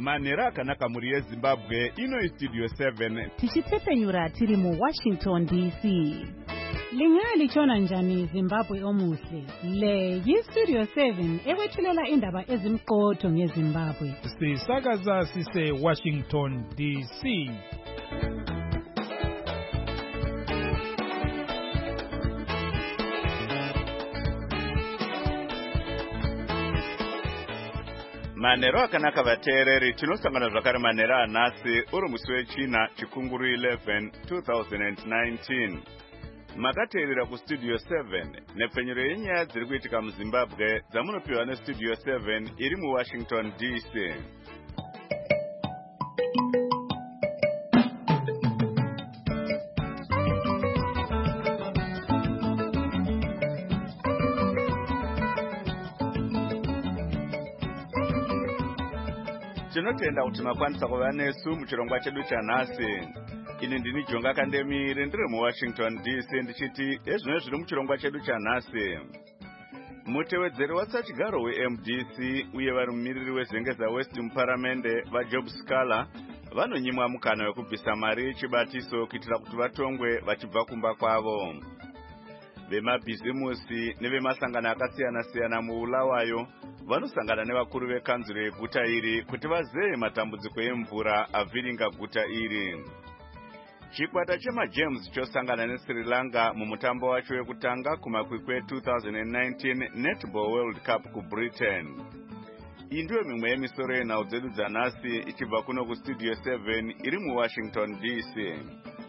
manhero akanaka mhuri yezimbabwe ino Studio 7 tichitepfenyura tiri muWashington DC. Lingalichona njani Zimbabwe omuhle? Le yiStudio 7 ekwethulela indaba ezimqotho ngeZimbabwe. Sisakaza sise Washington DC. manhero akanaka vateereri, tinosangana zvakare manhero anhasi uri musi wechina chikunguru 11 2019. makateerera kuStudio 7 nepfenyuro yenyaya dziri kuitika muZimbabwe dzamunopiwa neStudio 7 iri muWashington DC. tinotenda kuti makwanisa kuva nesu muchirongwa chedu chanhasi. ini ndini Jonga Kandemire ndiri muWashington DC ndichiti ezvino zviri muchirongwa chedu chanhasi. mutevedzeri wasachigaro weMDC uye vari mumiriri wezengeza West muparamende vaJob Scala vanonyimwa mukana wekubvisa mari yechibatiso kuitira kuti vatongwe vachibva kumba kwavo. vemabhizimusi nevemasangano akasiyana-siyana muBulawayo vanosangana nevakuru vekanzuro yeguta iri kuti vazeye matambudziko emvura avhiringa guta iri. chikwata chemaGems chosangana neSri Lanka mumutambo wacho wekutanga kumakwikwi 2019 Netball World Cup kuBritain. iyi ndiyo mimwe yemisoro yenhau dzedu dzanhasi ichibva kuno kuStudio 7 iri muWashington DC.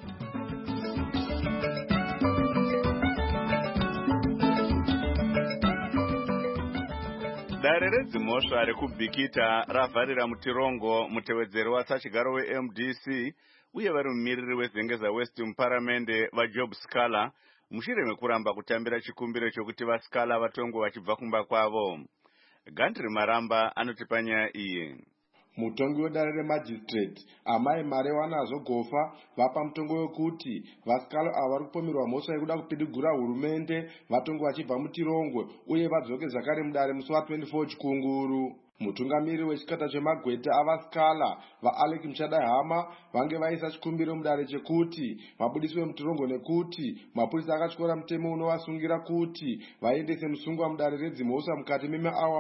dare redzimhosva rekubhikita ravharira mutirongo mutevedzeri wasachigaro weMDC uye vari mumiriri wezengeza West muparamende vaJob Scala mushure mekuramba kutambira chikumbiro chokuti vaScala vatongwe vachibva kumba kwavo. Gandri Maramba anotipa nyaya iyi. mutongi wedare remajistrate amai mari wanazo gofa vapa mutongo wekuti vaScala ava vari kupomerwa mhosva yekuda kupidigura hurumende vatongi vachibva mutirongwe uye vadzoke zvakare mudare musi wa24 chikunguru. mutungamiri wechikwata chemagweta avaScala vaAlec Muchadahama vange vaisa chikumbiro mudare chekuti vabudiswe mutirongwe nekuti mapurisa akatyora mutemo unovasungira kuti vaendese musungwa mudare redzimhosva mukati memaawa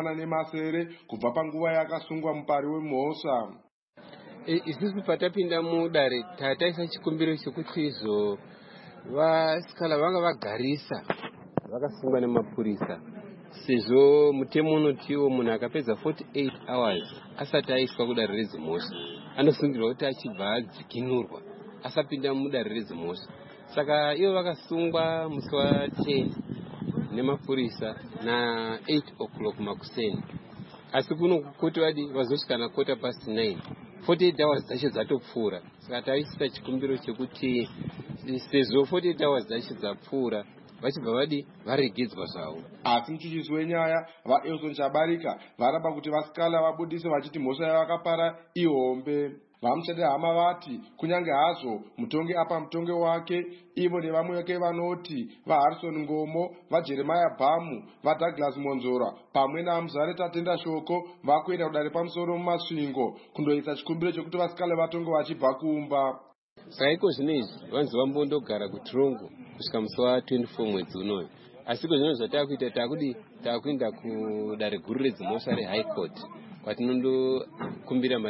47 kubva panguva yakasungwa mupari wemhosva. isusu patapinda mudare tataisa chikumbiro chekuti izvo vaScala vanga vagarisa vakasungwa nemapurisa sezvo mutemo unotiwo munhu akapedza 48 hours asati aiswa kudare redzimhosva anosungirwa kuti achibva adzikinurwa asapinda mudare redzimhosva. saka ivo vakasungwa musi wa10 nemapurisa na8 o'clock makuseni, asi kuno kuti vadi vazosvika na 9:15 48 hours dzacho dzatopfuura. saka taisisa chikumbiro chekuti sezvo 48 hours dzacho dzapfuura vachibva vadi varegedzwa zvavo. asi muchuchisi wenyaya vaElson Chabarika varamba kuti vaScala vabudise vachiti mhosva yavakapara ihombe. vaMuchadahama vati kunyange hazvo mutongi apa mutongi wake ivo nevamwe vake vanoti vaHarrison Ngomo, vaJeremiah Bhamu, vaDouglas Monzora pamwe naMuzare Tatenda Shoko vakuenda kudare pamusoro mumasvingo kundoisa chikumbiro chokuti vaScala vatonge vachibva kumba. saka iko zvino izvi vanzi vambondogara kutirongo kusvika musi wa24 mwedzi unoyo. asi kwezvino zvatakuita takuenda kudare guru redzimhosva reHigh Court kwatinondokumbira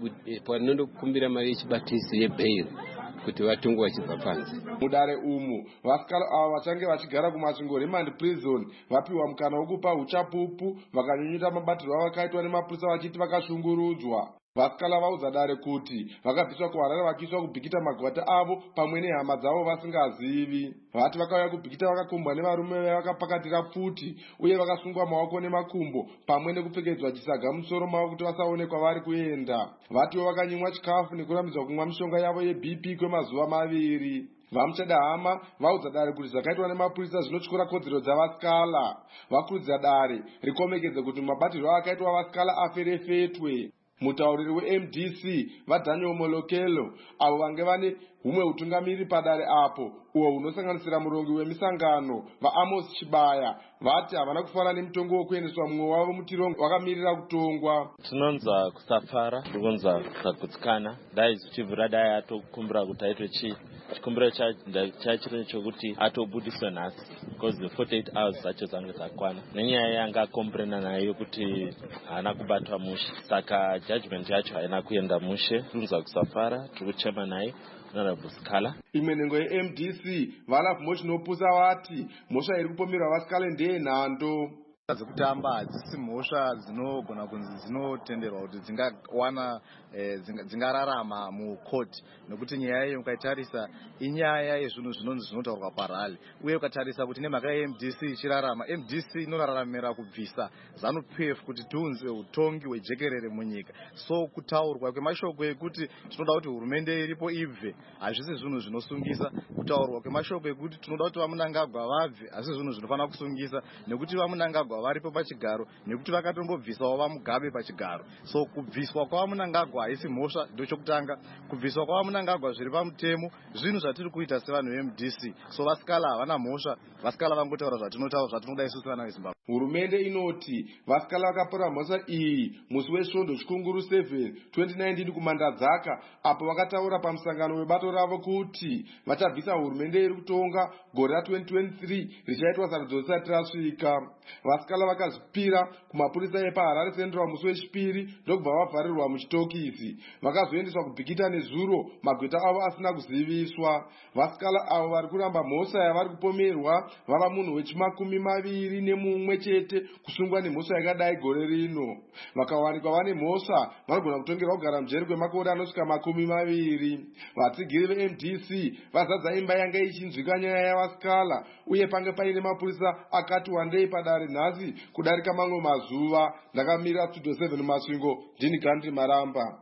mari yechibatiso yebail kuti vatongwe vachibva panze. mudare umu vaScala ava vachange vachigara kumasvingo remand prison vapiwa mukana wekupa uchapupu vakanyunyuta mabatirwo avakaitwa nemapurisa vachiti vakashungurudzwa. vaScala vaudza dare kuti vakabviswa kuHarare vachiiswa kubhikita magwata avo pamwe nehama dzavo vasingazivi. vati vakauya kubhikita vakakombwa nevarume vavakapakatira pfuti uye vakasungwa maoko nemakumbo pamwe nekupfekedzwa chisaga musoro mavo kuti vasaonekwa vari kuenda. vatiwo vakanyimwa chikafu nekurambidzwa kumwa mishonga yavo yeBP kwemazuva 2. vaMuchadahama vaudza dare kuti zvakaitwa nemapurisa zvinotyora kodzero dzavaScala. vakurudzira dare rikomekedze kuti mabatirwo akaitwa vaScala aferefetwe. Mutauriri weMDC vaDaniel Molokelo avo vange vane humwe utungamiri padare apo uwo hunosanganisira murongi wemisangano vaAmos Chibaya vati havana kufara nemutongo wekuendeswa mumwe wavo mutirongo wakamirira kutongwa. Tinonza kusafara, tikonza kusagutsikana, dai zichibvira dai atokumbira kuti aitwe chii. Chikumbiro chachiro chokuti atobudiswe nhasi because the 48 hours zacho dzange dzakwana. Nenyaya yanga akomprena nayo kuti haana kubatwa mushe. Saka judgment yacho haina kuenda mushe. Tinonza kusafara, tikuchema naye. Imwe nhengo yeMDC Valav Mochinopusa vati mhosva iri kupomerwa vasikale ndeyenhando. Dzekutamba hadzisi mhosva dzinogona kunzi dzinotenderwa kuti dzingawana dzingararama mukoti, nekuti nyaya iyo ukaitarisa inyaya yezvinhu zvinonzi zvinotaurwa parali, uye ukatarisa kuti nemhaka yeMDC ichirarama, MDC inoraramira kubvisa ZANU-PF kuti tiunze utongi hwejekerere munyika. So kutaurwa kwemashoko ekuti tinoda kuti hurumende iripo ibve hazvisi zvinhu zvinosungisa. Kutaurwa kwemashoko ekuti tinoda kuti vaMunangagwa vabve hazvisi zvinhu zvinofana kusungisa, nekuti vaMunangagwa varipo pachigaro nekuti vakatombobvisawo vaMugabe pachigaro. So kubviswa kwavaMunangagwa haisi mhosva, ndochokutanga. Kubviswa kwavaMunangagwa zviri pamutemo, zvinhu zvatiri kuita sevanhu veMDC. So vasikala havana mhosva, vasikala vangotaura zvatinotaura zvatinoda isusu vana veZimbabwe. Hurumende inoti vasikala vakapora mhosva iyi musi weSvondo chikunguru 7 2019 kuMandadzaka, apo vakataura pamusangano webato ravo kuti vachabvisa hurumende iri kutonga gore ra2023 richaitwa sarudzo risati rasvika. Vasikala vakazvipira kumapurisa epaHarare Central musi wechipiri ndokubva vabvarirwa muchitokisi. Vakazoendeswa kubhikita nezuro, magweta avo asina kuziviswa. Vasikala avo vari kuramba mhosva yavari kupomerwa vava munhu wechi21 chete kusungwa nemhosva yakadai gore rino. Vakawanikwa vane mhosva vanogona kutongerwa kugara mujeri kwemakore anosvika 20. Vatsigiri veMDC vazadza imba yanga ichinzwika nyaya yavasikala, uye pange paine mapurisa akati wandei padare nhasi kudarika mamwe mazuva. Ndakamira Studio 7 Masvingo, ndini Gandhi Maramba.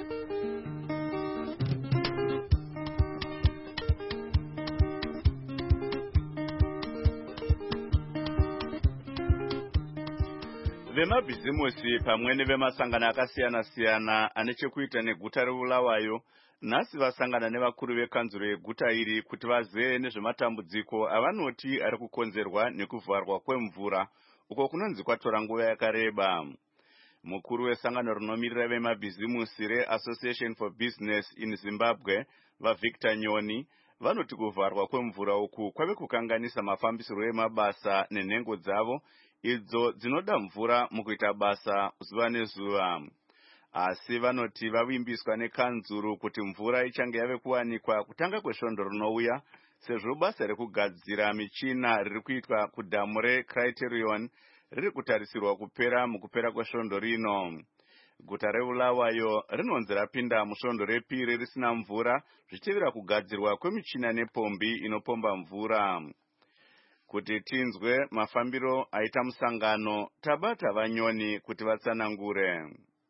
Vemabhizimusi pamwe nevemasangano akasiyana-siyana ane chekuita neguta reBulawayo nhasi vasangana nevakuru vekanzuro yeguta iri kuti vazee nezvematambudziko avanoti ari kukonzerwa nekuvharwa kwemvura uko kunonzi kwatora nguva yakareba. Mukuru wesangano rinomirira vemabhizimusi reAssociation for Business in Zimbabwe vaVictor Nyoni vanoti kuvharwa kwemvura uku kwave kukanganisa mafambisiro emabasa nenhengo dzavo idzo dzinoda mvura mukuita basa zuva nezuva. Asi vanoti vavimbiswa nekanzuru kuti mvura ichange yave kuwanikwa kutanga kwesvondo rinouya, sezvo basa rekugadzira michina riri kuitwa kudhamu reCriterion riri kutarisirwa kupera mukupera kwesvondo rino. Guta reBulawayo rinonzi rapinda musvondo repiri risina mvura zvichitevera kugadzirwa kwemichina nepombi inopomba mvura. Kuti tinzwe mafambiro aita musangano, tabata vaNyoni kuti vatsanangure.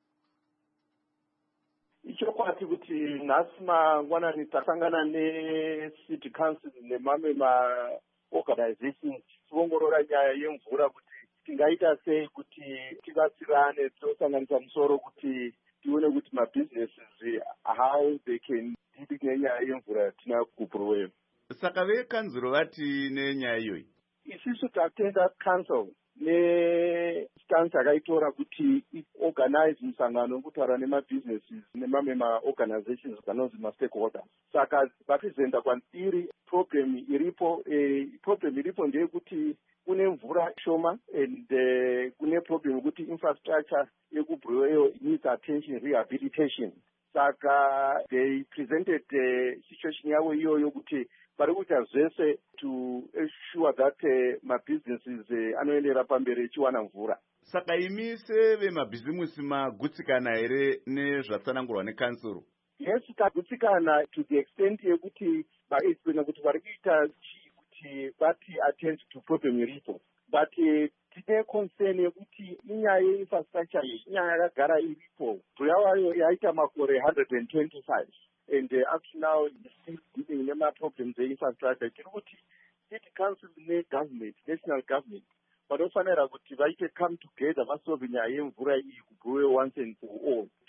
Ichokwati kuti nhasi mangwanani tasangana neCity Council nemamwe maorganizations tiongorora nyaya yemvura kuti tingaita sei kuti tibatsirane tosanganisa musoro kuti tione kuti mabusinesses how they can deal nenyaya yemvura yatina kuBulawayo. Saka vekanzuro vati nenyaya iyoyi. Isisu tatenda council nestance yakaitora kuti organize musangano wekutaura nemabusinesses nemamwe maorganizations anonzi mastakeholders. Saka vapresenta kwandiri problem iripo ndeyekuti kune mvura shoma and kune problem yekuti infrastructure yekuBulawayo needs attention, rehabilitation. Saka they presented situation yavo iyoyo kuti vari kuita zvese to ensure that mabusinesses anoendera pamberi echiwana mvura. Saka imi sevemabhizimusi magutsikana here nezvatsanangurwa nekansuro? Yes, tagutsikana to the extent yekuti vaexplaina kuti vari kuita kuti vati attend to problem iripo. But tine concern yekuti inyaya yeinfrastructure iyi inyaya yakagara iripo. Bulawayo yaita makore 125. And up to now, still dealing with problems in infrastructure. City council, government, national government, but also kuti vaite come together vasolve nyaya yemvura iyi kuBulawayo once and for all.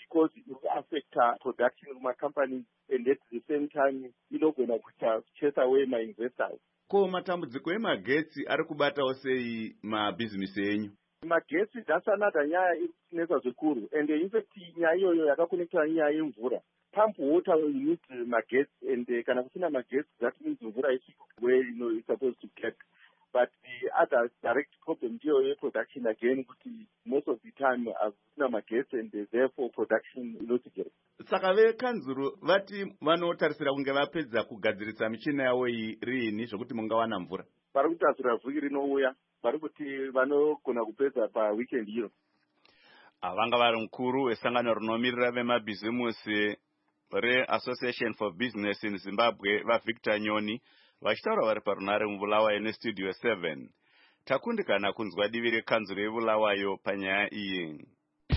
because it will affect production of my company, and at the same time inogona kuita chase away my investors. Ko matambudziko emagetsi ari kubatawo sei mabhizinesi enyu? Magetsi that's another nyaya irikunetsa zvikuru, and in fact nyaya iyoyo yakakonekta nyaya yemvura. Pump water you need magetsi, and kana kusina magetsi that means mvura isiko where it's supposed to get. But the other direct problem here is production again, most of the time hakuna magetsi, and therefore production inotigera. Saka vekanzuru vati vanotarisira kunge vapedza kugadzirisa michina yavo iyi rini zvokuti mungawana mvura? Vari kutarisira vhiki rinouya, vari kuti vanogona kupedza paweekend iyo. Vanga vari mukuru wesangano rinomirira vemabhizimusi reAssociation for Business in Zimbabwe vaVictor Nyoni vachitaura vari parunare muBulawayo neStudio 7. Takundikana kunzwa divi rekanzuro yeBulawayo panyaya iyi.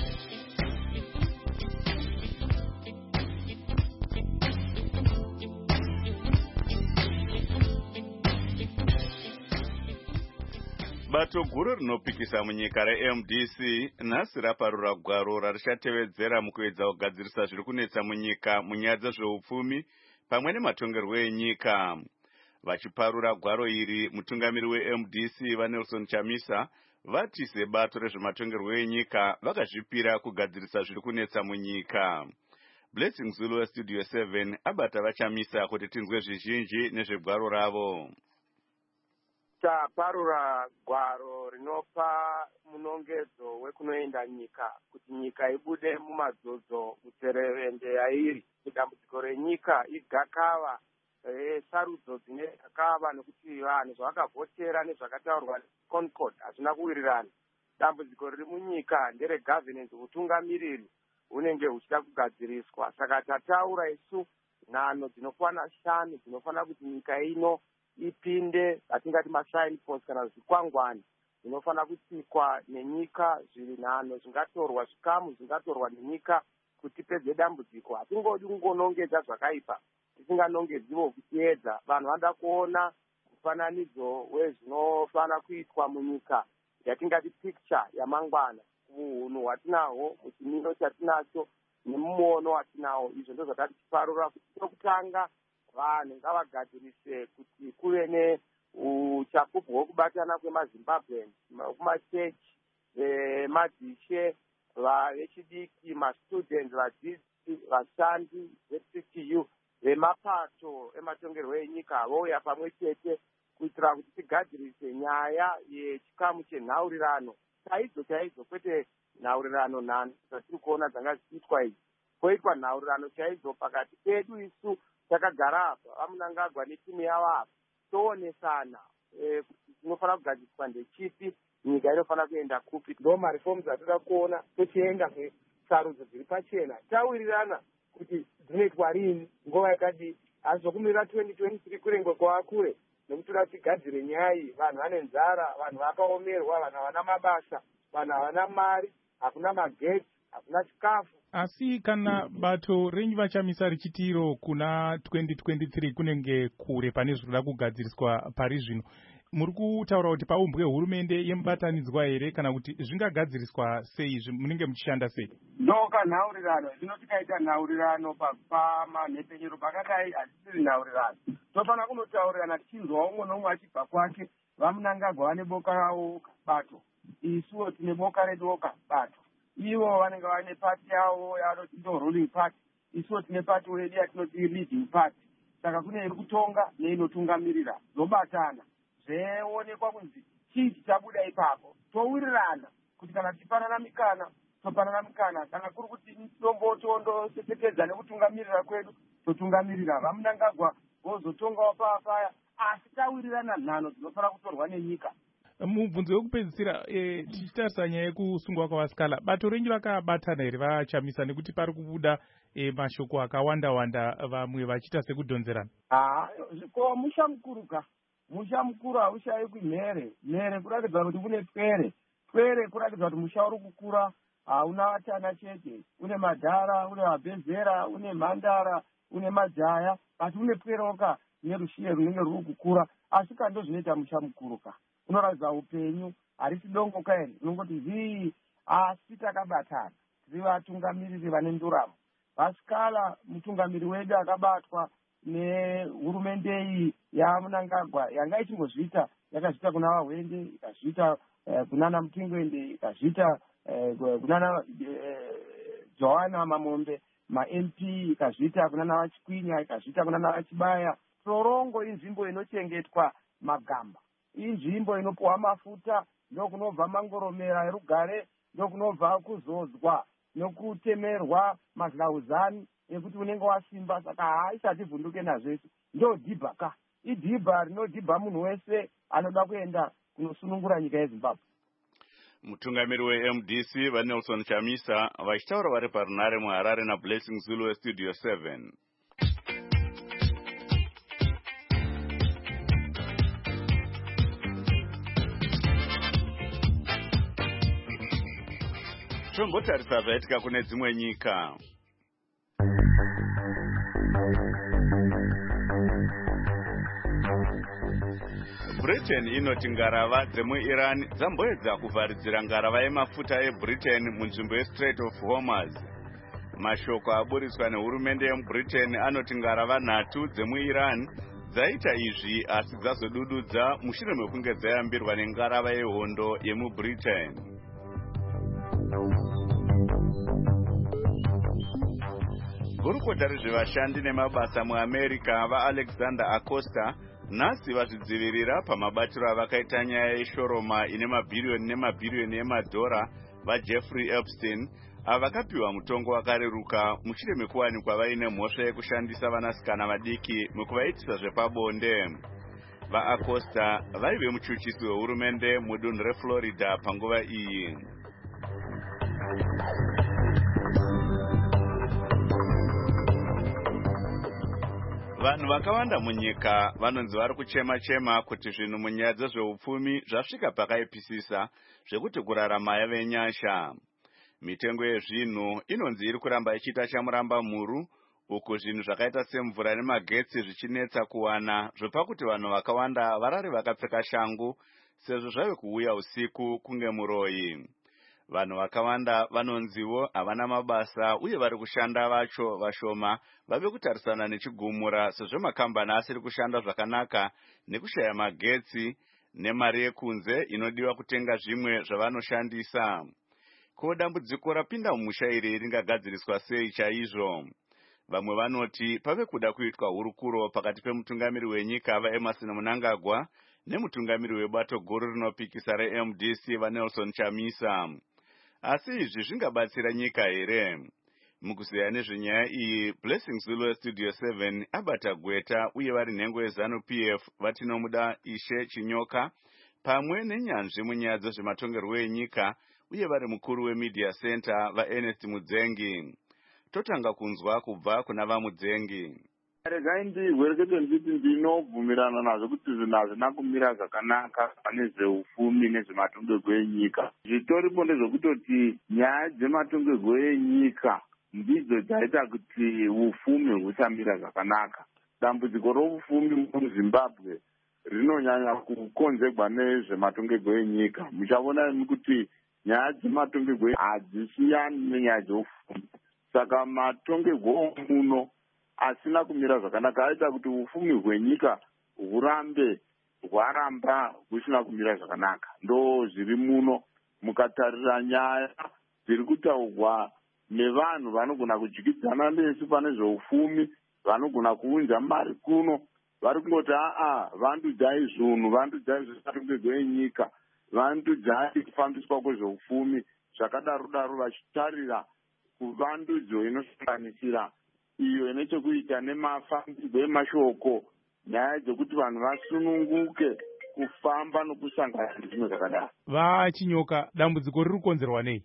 Bato guru rinopikisa munyika reMDC nhasi raparura gwaro rarichatevedzera mukuedza kugadzirisa zviri kunetsa munyika munyaya dzezveupfumi pamwe nematongerwo enyika. Vachiparura gwaro iri, mutungamiri weMDC vaNelson Chamisa vati sebato rezvematongerwo enyika vakazvipira kugadzirisa zviri kunetsa munyika. Blessing Zulu weStudio 7 abata vaChamisa kuti tinzwe zvizhinji nezvegwaro ravo. Taparura gwaro rinopa munongedzo wekunoenda nyika kuti nyika ibude mumadzodzo muterevende yairi. Dambudziko renyika igakava, sarudzo dzine gakava nekuti vanhu zvavakavhotera nezvakataurwa Concord hazvina kuwirirana. Dambudziko riri munyika ndere governance, utungamiriri unenge huchida kugadziriswa. Saka tataura isu nhano dzinokwana 5 dzinofana kuti nyika ino ipinde, atingati masign post kana zvikwangwani zvinofana kutsikwa nenyika, zviri nhano zvingatorwa, zvikamu zvingatorwa nenyika kuti pedze dambudziko. Hatingodi kungonongedza zvakaipa tisinganongedziwo kuteedza. Vanhu vanoda kuona mufananidzo wezvinofana kuitwa munyika, yatingati picture yamangwana, uhunhu hwatinahwo, muchimiro chatinacho nemuono watinawo. Izvo ndizvo zvatati tiparura kuti tokutanga vanhu ngavagadzirise kuti kuve neuchapupu hwekubatana kwemaZimbabweans, kumachechi, madhishe, vechidiki, mastudents, vadzidzi, vashandi veCTU, vemapato ematongerwo enyika vouya pamwe chete kuitira kuti tigadzirise nyaya yechikamu chenhaurirano chaidzo, kwete nhaurirano nhano dzatiri kuona dzanga zichiitwa idzi. Koitwa nhaurirano chaidzo pakati pedu isu takagara apa, vaMunangagwa netimu yavo apa, toonesana kuti tinofanira kugadziriswa ndechipi, nyika inofana kuenda kupi. Ndo mareforms atoda kuona tochienda kwesarudzo dziri pachena, tawirirana kuti dzinoitwa rini, nguva yakadii. Hazizokumirira 2023 kurengwe kwavakure, nekuti tigadzire nyaya iyi. Vanhu vane nzara, vanhu vakaomerwa, vanhu havana mabasa, vanhu havana mari, hakuna magetsi, hakuna chikafu. Asi kana bato renyu vaChamisa richitiro kuna 2023 kunenge kure pane zvinoda kugadziriswa pari zvino, muri kutaura kuti paumbwe hurumende yemubatanidzwa here kana kuti zvingagadziriswa sei, munenge muchishanda sei? Ndoka nhaurirano, zvino tikaita nhaurirano pamanhepenyero pakadai hatisiri nhaurirano. Tofana kunotaurirana tichinzwa umwe nomwe achibva kwake. VaMunangagwa vane boka ravo bato, isuwo tine boka redoka bato. Ivo vanenge vane pati yavo yavanoti ndo ruling party, isuwo tine pati wedu yatinoti leading party. Saka kune iri kutonga neinotungamirira, zobatana zveonekwa kunzi chii chichabuda ipapo, towirirana kuti kana tichipanana mikana topanana mikana, kana kuri kuti tombotondosepekedza nekutungamirira kwedu totungamirira. VaMunangagwa vozotongawo paya, asi tawirirana nhano dzinofana kutorwa nenyika. Mubvunzo wekupedzisira, tichitarisa nyaya yekusungwa kwavasikala, bato renyu vakabatana here vaChamisa, nekuti pari kubuda mashoko akawanda-wanda, vamwe vachiita sekudhonzerana? Ko musha mukuru ka, musha mukuru haushayi kumhere, mhere kurakidza kuti kune pwere kurakidza kuti musha uri kukura, hauna vatana chete, une madhara, une vabhezera, une mhandara, une majaya, asi une pweroka nerushiye runenge ruri kukura. Asi kando zvinoita musha mukuru ka, unoratidza upenyu, harisi dongo kairi, unongoti zii, asi takabatana, rivatungamiriri vane nduramo. Vasikala mutungamiri wedu akabatwa nehurumende iyi yaMnangagwa yanga ichimbozviita, yakazviita kuna Vahwende, ikazviita kunana Mutingwende, ikazviita kunana Joana Mamombe ma-MP, ikazviita kunana Vachikwinya, ikazviita kunana Vachibaya. Torongo inzvimbo inochengetwa magamba, inzvimbo inopuwa mafuta, ndokunobva mangoromera erugare, ndokunobva kuzodzwa nokutemerwa mazlauzani ekuti unenge wasimba. Saka haisati vhunduke nazvese, ndo dhibha ka idhibha rinodhibha munhu wese anoda kuenda kunosunungura nyika yeZimbabwe. Mutungamiri weMDC vaNelson Chamisa vachitaura vari parunare muHarare naBlessing Zulu weStudio 7. Tombotarisa zvaitika kune dzimwe nyika. Britain inoti ngarava dzemuIran dzamboedza kuvharidzira ngarava yemafuta eBritain munzvimbo yeStrait of Hormuz. Mashoko aburitswa nehurumende yemuBritain anoti ngarava 3 dzemuIran dzaita izvi asi dzazodududza mushure mekunge dzayambirwa nengarava yehondo yemuBritain. Gurukota rezvevashandi nemabasa muAmerica vaAlexander Acosta nhasi vazvidzivirira pamabatiro avakaita nyaya yeshoroma ine mabhiriyoni nemabhiriyoni emadhora vaJeffrey Epstein avakapiwa mutongo wakareruka mushure mekuwanikwa vaine mhosva yekushandisa vanasikana vadiki mukuvaitisa zvepabonde. VaAcosta vaive muchuchisi wehurumende mudunhu reFlorida panguva iyi. Vanhu vakawanda munyika vanonzi vari kuchema-chema kuti zvinhu munyaya dzezveupfumi zvasvika pakaipisisa zvekuti kurarama yave nyasha. Mitengo yezvinhu inonzi iri kuramba ichiita chamuramba muru, uku zvinhu zvakaita semvura nemagetsi zvichinetsa kuwana, zvopakuti vanhu vakawanda varari vakapfeka shangu sezvo zvave kuuya usiku kunge muroyi. Vanhu vakawanda vanonziwo havana mabasa uye vari kushanda vacho vashoma vave kutarisana nechigumura sezvo makambani asiri kushanda zvakanaka nekushaya magetsi nemari yekunze inodiwa kutenga zvimwe zvavanoshandisa. Ko dambudziko rapinda mumusha iri ringagadziriswa sei chaizvo? Vamwe vanoti pave kuda kuitwa hurukuro pakati pemutungamiri wenyika vaEmmerson Mnangagwa nemutungamiri webato guru rinopikisa reMDC vaNelson Chamisa. Asi izvi zvingabatsira nyika here? Mukuziya nezvenyaya iyi, Blessing Zulu weStudio 7 abata gweta uye vari nhengo yeZanu PF vatinomuda Ishe Chinyoka pamwe nenyanzvi munyaya dzezvematongerwo enyika uye vari mukuru weMedia Center vaErnest Mudzengi. Totanga kunzwa kubva kuna vaMudzengi. Regai ndigwerekete nditi ndinobvumirana nazvo kuti zvinhu hazvina kumira zvakanaka pane zveupfumi nezvematongerwo enyika. Zvitoripo ndezvekutoti nyaya dzematongerwo enyika ndidzo dzaita kuti upfumi husamira zvakanaka. Dambudziko roupfumi muZimbabwe rinonyanya kukonzerwa nezvematongerwo enyika. Muchaona kuti nyaya dzematongerwo hadzisiyani nenyaya dzeupfumi. Saka matongerwo muno asina kumira zvakanaka aita kuti upfumi hwenyika hurambe hwaramba husina kumira zvakanaka. Ndo zviri muno mukatarira nyaya dziri kutaurwa nevanhu vanogona kudyidzana nesu pane zveupfumi, vanogona kuunza mari kuno, vari kungoti vandudzai zvinhu, vandudzai zvematongerwo enyika, vandudzai kufambiswa kwezveupfumi, zvakadaro vachitarira kuvandudzo inosanganisira iyo ine chekuita nemafambirwo emashoko, nyaya dzekuti vanhu vasununguke kufamba nokusangana nezvimwe zvakadaro. VaChinyoka, dambudziko riri kukonzerwa nei?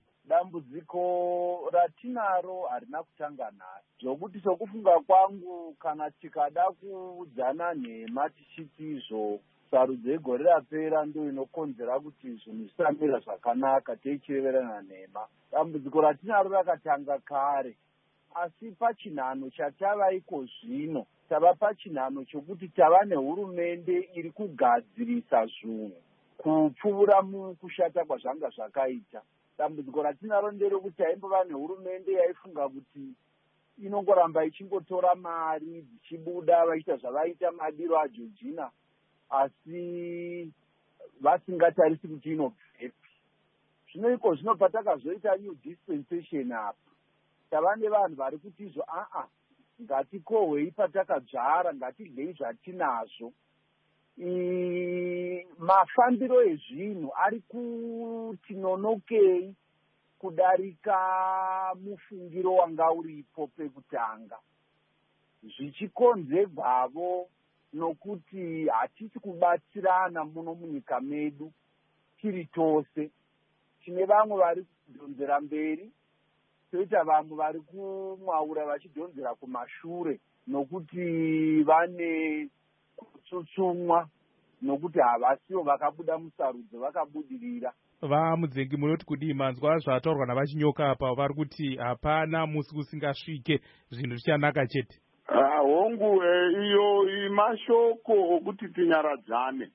Dambudziko ratinaro harina kutanga nhasi, zvokuti sokufunga kwangu kana tikada kuudzana nhema tichiti izvo sarudzo yegore rapera ndo inokonzera kuti zvinhu zvisamira zvakanaka teichireverana nhema. Dambudziko ratinaro rakatanga kare, asi pachinhano chatavaiko zvino tava pachinhano chokuti tava nehurumende iri kugadzirisa zvinhu kupfuura mukushata kwazvanga zvakaita. dambudziko ratinaro nderekuti aimbova nehurumende yaifunga kuti inongoramba ichingotora mari dzichibuda vachiita zvavaita madiro ageorgina asi vasingatarisi kuti inobvepi. Zvino iko zvino patakazoita new dispensation apa tava nevanhu vari kuti izvo ngatikohwei patakadzvara, ngatidyei zvatinazvo. Mafambiro ezvinhu ari kuti nonokei kudarika mufungiro wanga uripo pekutanga, zvichikonzerwavo nokuti hatisi kubatsirana muno munyika medu tiri tose. Tine vamwe vari kudhonzera mberi, toita vamwe vari kumwaura vachidhonzera kumashure nokuti vane kutsutsumwa nokuti havasiwo vakabuda musarudzo vakabudirira. Mudzengi munoti kudii? Manzwa zvataurwa navachinyoka apa, vari kuti hapana musi usingasvike zvinhu zvichanaka chete. Hongu, iyo mashoko okuti tinyaradzane,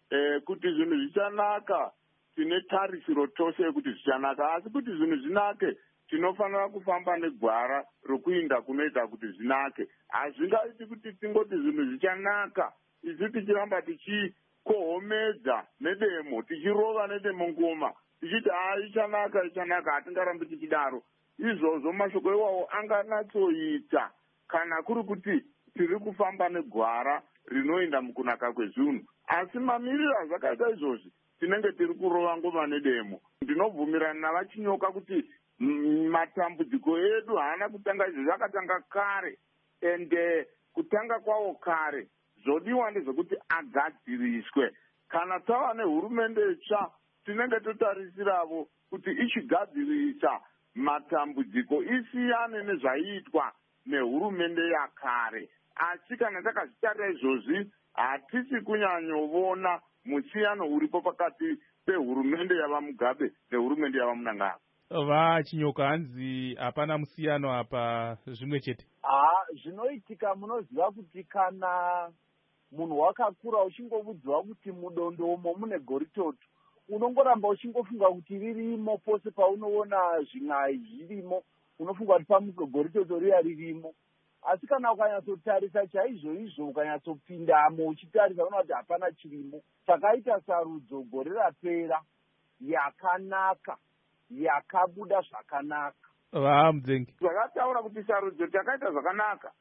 kuti zvinhu zvichanaka tine tarisiro tose yekuti zvichanaka, asi kuti zvinhu zvinake tinofanira kufamba negwara rokuinda kunoita kuti zvinake. Hazvingaiti kuti tingoti zvinhu zvichanaka isu tichiramba tichikohomedza nedemo, tichirova nedemo ngoma tichiti ichanaka, hatingarambi tichidaro. Izvozvo mashoko iwawo anganatsoita kana kuri kuti tiri kufamba negwara rinoenda mukunaka kwezvinhu. Asi mamiriro azvakaita izvozvi tinenge tiri kurova ngoma nedemo. Ndinobvumirana navachinyoka kuti matambudziko edu haana kutanga izvozvi, akatanga kare, ende kutanga kwawo kare zvodiwa ndezvekuti agadziriswe. Kana tava nehurumende tsva tinenge totarisiravo kuti ichigadzirisa matambudziko isiyane nezvaiitwa nehurumende yakare. Asi kana takazvitarira izvozvi hatisi kunyanyovona musiyano uripo pakati pehurumende yava Mugabe nehurumende yava Mnangagwa. Vachinyoka hanzi hapana musiyano apa, zvimwe chete. Zvinoitika munoziva kuti kana munhu wakakura uchingobudziwa kuti mudondomo mune goritoto, unongoramba uchingofunga kuti ririmo. Pose paunoona zvin'ai zvirimo unofunga kuti pamugoritoto riya ririmo. Asi kana ukanyatsotarisa chaizvo izvo, ukanyatsopindamo uchitarisa unoona kuti hapana chirimo. Takaita sarudzo gore rapera yakanaka, yakabuda zvakanaka. Mudzengi zvakataura kuti sarudzo takaita zvakanaka,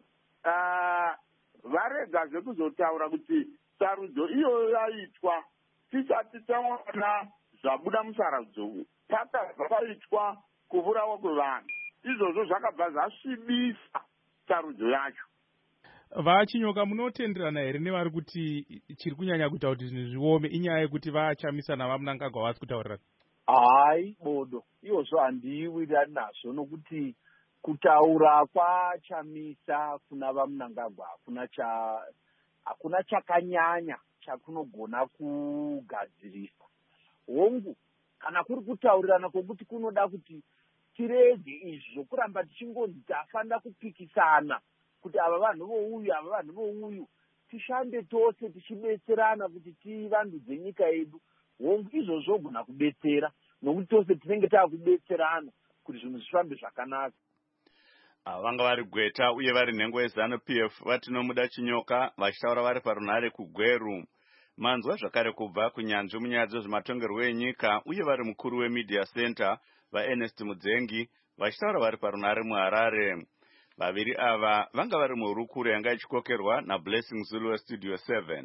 varega zvekuzotaura kuti sarudzo iyoyo yaitwa tisati taona zvabuda musarudzo, pakabva paitwa kuvurawa kwevanhu. Izvozvo zvakabva zvasvibisa sarudzo yacho. Vachinyoka, munotenderana here nevari kuti chiri kunyanya kuita kuti zvinhu zviome inyaya yekuti vachamisa navaMnangagwa vasi kutaurirana? Hai bodo, iyozvo handiwirirani nazvo, nokuti kutaura kwachamisa kuna vaMnangagwa hakuna chakanyanya chakunogona kugadzirisa. Hongu, kana kuri kutaurirana kwokuti kunoda kuti tirege izvi zvokuramba tichingonzi tafanira kupikisana kuti ava vanhu vouyu, ava vanhu vouyu, tishande tose tichibetserana kuti tivandudze nyika yedu. Hongu, izvo zvogona kubetsera, nokuti tose tinenge taakubetserana kuti zvinhu zvifambe zvakanaka. Vanga vari Gweta uye vari nhengo yeZanu PF vatinomuda Chinyoka vachitaura vari parunhare kuGweru. Manzwa zvakare kubva kunyanzvi munyaya dzezvematongerwo enyika uye vari mukuru weMedia Center vaErnest Mudzengi vachitaura vari parunhare muHarare. Vaviri ava vanga vari muhurukuro yanga ichikokerwa naBlessing Zulu weStudio 7.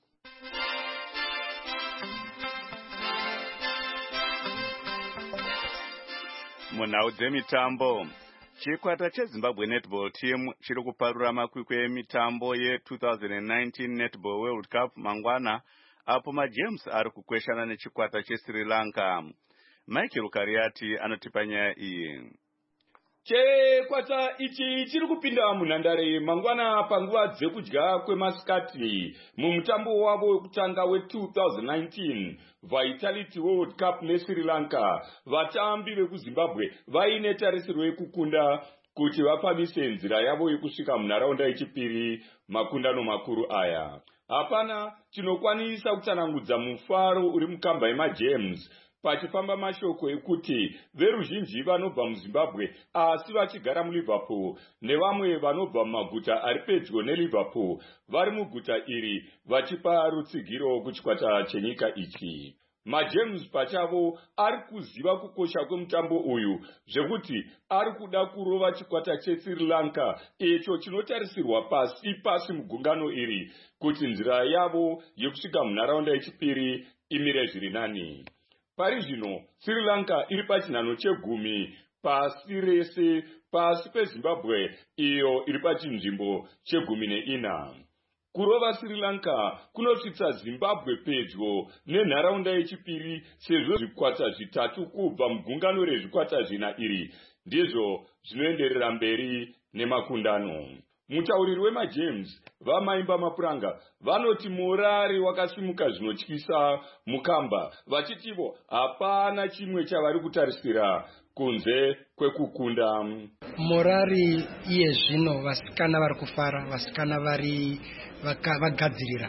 Munhau dzemitambo, chikwata cheZimbabwe Netball Team chiri kuparura makwikwi emitambo ye2019 Netball World Cup mangwana, apo maGems ari kukweshana nechikwata cheSri Lanka. Michael Kariati anotipa nyaya iyi. Chikwata ichi chiri kupinda munhandare mangwana panguva dzekudya kwemasikati mumutambo wavo wekutanga we2019 Vitality World Cup neSri Lanka. Vatambi vekuZimbabwe vaine tarisirwo yekukunda kuti vafambise nzira yavo yekusvika munharaunda yechipiri makundano makuru aya. Hapana chinokwanisa kutsanangudza mufaro uri mukamba yemaGems pachifamba mashoko ekuti veruzhinji vanobva muzimbabwe asi vachigara muliverpool nevamwe vanobva mumaguta ari pedyo neliverpool vari muguta iri vachipa rutsigiro kuchikwata chenyika ichi. majames pachavo ari kuziva kukosha kwemutambo uyu zvekuti ari kuda kurova chikwata chesri lanka icho chinotarisirwa pasi mugungano iri kuti nzira yavo yekusvika munharaunda yechipiri imire zviri nani. pari zvino sri lanka iri pachinhano chegumi pasi rese pasi pezimbabwe iyo iri pachinzvimbo chegumi neina. kurova sri lanka kunosvitsa zimbabwe pedyo nenharaunda yechipiri sezvo zvikwata zvitatu kubva mugungano rezvikwata zvina iri ndizvo zvinoenderera mberi nemakundano. mutauriri wemajames vamaimba mapuranga vanoti morari wakasimuka zvinotyisa mukamba vachitivo hapana chimwe chavari kutarisira kunze kwekukunda. morari iye zvino vasikana vari kufara, vasikana vari vagadzirira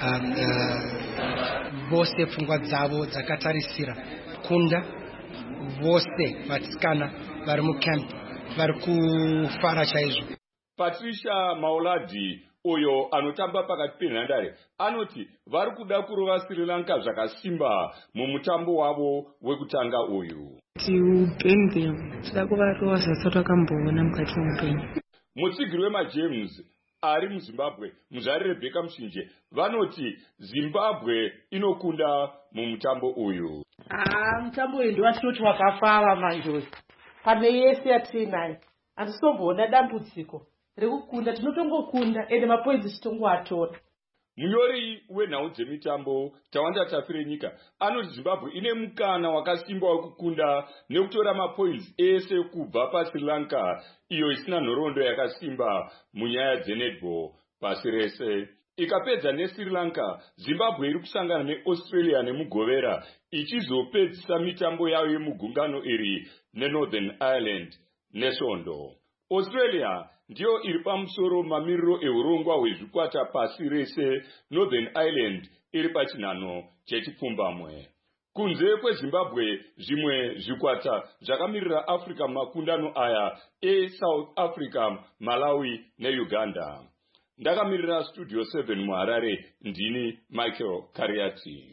vose pfungwa dzavo dzakatarisira kunda, vose vasikana vari mucamp vari kufara chaizvo. patricia mauladi uyo anotamba pakati penhandare anoti vari kuda kurova sri lanka zvakasimba mumutambo wavo wekutanga uyu. tida kuvarova zvasati vakamboona mukati muupenyu. mutsigiri wemajames ari muzimbabwe muzvari rebheka mushinje vanoti zimbabwe inokunda mumutambo uyu. mutambo uyu ndiwatinoti wakafara manjozi pane yese yatiinayo hatitomboona dambudziko rekukunda, tinotongokunda ende mapoinzi titongoatora. munyori wenhau dzemitambo tawanda tafire nyika anoti zimbabwe ine mukana wakasimba wekukunda nekutora mapoinzi ese kubva pasri lanka iyo isina nhoroondo yakasimba munyaya dzenetball pasi rese. ikapedza nesri lanka zimbabwe iri kusangana neaustralia nemugovera ichizopedzisa mitambo yayo yemugungano iri nenorthern ireland nesvondo. australia ndiyo iri pamusoro mamiriro eurongwa hwezvikwata pasi rese, northern ireland iri pachinhano chechipfumbamwe. kunze kwezimbabwe zvimwe zvikwata zvakamirira africa mumakundano aya esouth africa, malawi neuganda. ndakamirira studio 7 muharare ndini michael kariati.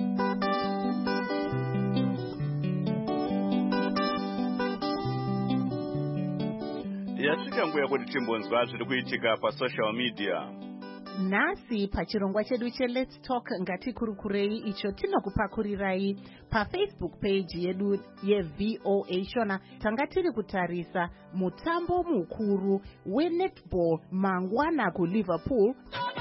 yasvika nguva yekuti timbonzwa zviri kuitika pasocial media. nhasi pachirongwa chedu cheLet's Talk ngatikurukurei icho tinokupakurirai pafacebook page yedu yeVOA Shona. tanga tiri kutarisa mutambo mukuru wenetball mangwana kuliverpool.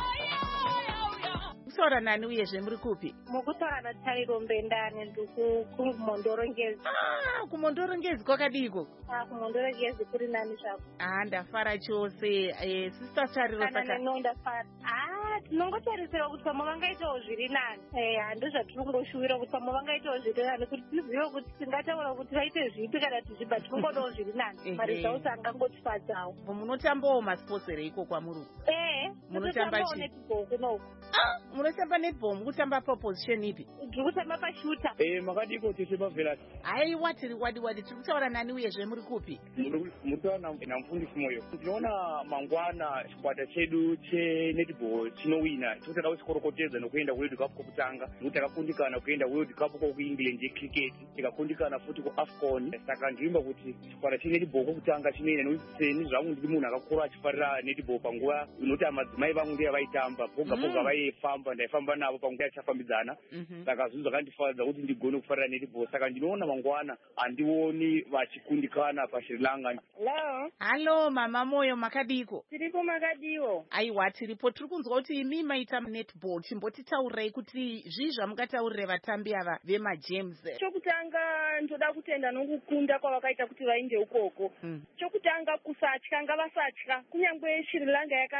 kutaura nani uyezve muri kupi? mukutaura naTariro Mbendane nduku kumondorongezi. kumondorongezi kwakadiko? kumondorongezi kuri nani zvako? ndafara chose. sister Tariro saka ndafara. tinongotarisira kuti pamwe vangaitawo zviri nani. hando zvatinongoshuwira kuti pamwe vangaitawo zviri nani kuti tizive kuti tingataura kuti vaite zvipi kana tizviba tinongodawo zviri nani. mari dzavo sangangotifadzawo. munotambawo masports here iko kwamuri? munotamba netball kunoko. munotamba netball mukutamba proposition ipi? ndiri kutamba pashuta. makadiko tese pavhera. haiwa tiri wadi tiri kutaura nani uyezve muri kupi? mutaura namufundisi moyo. tinoona mangwana chikwata chedu chenetball chinowina totada kuchikorokotedza nokuenda world cup kokutanga nokuti takakundikana kuenda world cup kokuengland yecricket tikakundikana futi kuafcon. saka ndinoimba kuti chikwata chenetball kokutanga chinoenda nokuti seni zvangu ndiri munhu akakura achifarira netball panguva inoti madzimai vangu ndiye vaitamba poga poga vaifamba ndaifamba navo panguva yachafambidzana. saka zvinhu zvakandifadza kuti ndigone kufarira netball. saka ndinoona mangwana handioni vachikundikana pasri lanka. halo mama moyo makadiko? tiripo makadiwo? aiwa tiripo. tiri kunzwa kuti imi maita netball. chimbotitaurirai kuti zvii zvamungataurire vatambi ava vemajames? chokutanga ndoda kutenda nokukunda kwavakaita kuti vainde ukoko. chokutanga kusatya ngavasatya. kunyangwe sri lanka yakasimba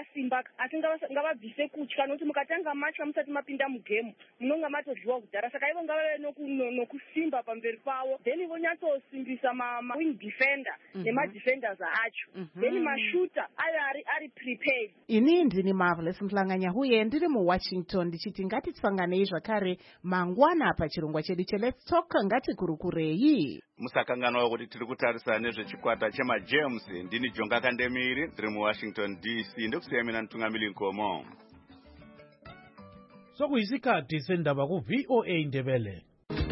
zvakanaka asi ngavabvise kutya nokuti mukatanga matya musati mapinda mugemu munonga matodyiwa kudhara saka ivo ngavave nokusimba pamberi pavo then vonyatsosimbisa mawing defender nemadefenders acho then mashuta ayo ari prepared. Ini ndini Marvelous Mhlanganya uye ndiri muWashington ndichiti ngatitsanganei zvakare mangwana pachirongwa chedu cheLet's Talk ngatikurukurei. Musakanganwa kuti tiri kutarisa nezvechikwata chemaGems. Ndini Jonga Kandemiri ndiri muWashington DC ndokusiyamina Ntungamili Nkomo. Sokuyisikhathi sendaba ku VOA Ndebele.